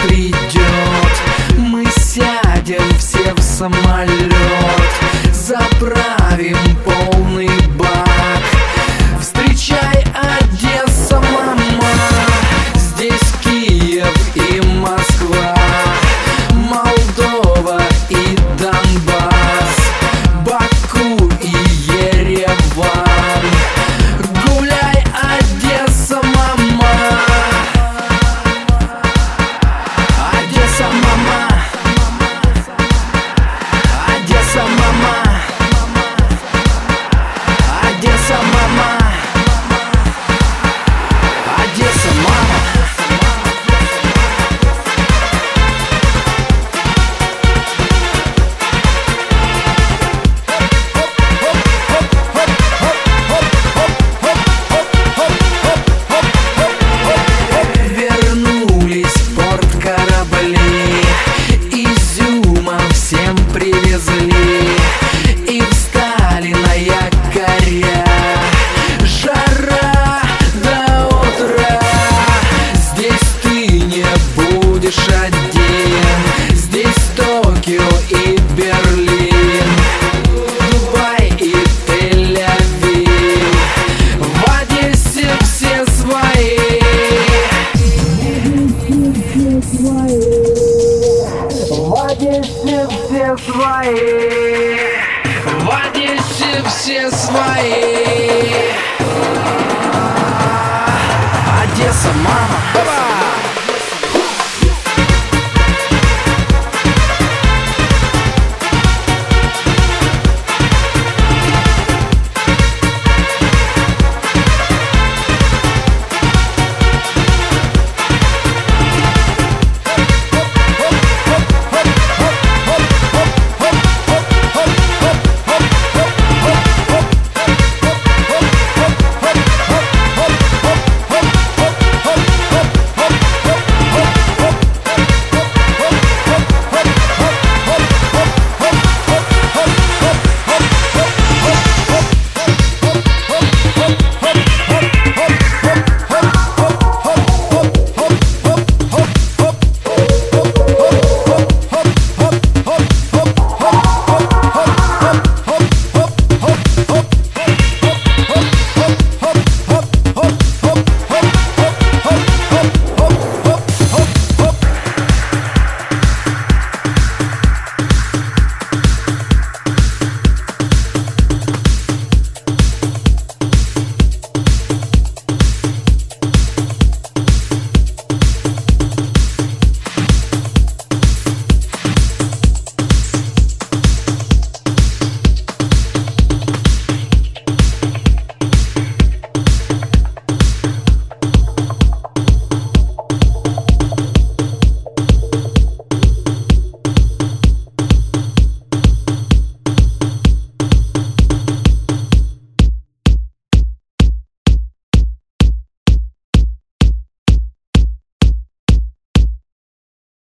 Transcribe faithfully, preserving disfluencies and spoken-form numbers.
придет, мы сядем все в самолет, заправим полный бак. Встречай, Одесса, мама, здесь Киев и Москва, Молдова и Донбасс, Баку и Ереван. Гуляй, Одесса, мама, Одесса, мама, Одесса, мама, Одесса, мама, Одесса, мама. Вернулись в порт корабли, изюма всем привезли и встали на якоря. Жара до утра, здесь ты не будешь один, здесь Токио и Берлин, Дубай и Тель-Авив. В Одессе все свои, в Одессе все свои, в Одессе все свои. Одесса, мама.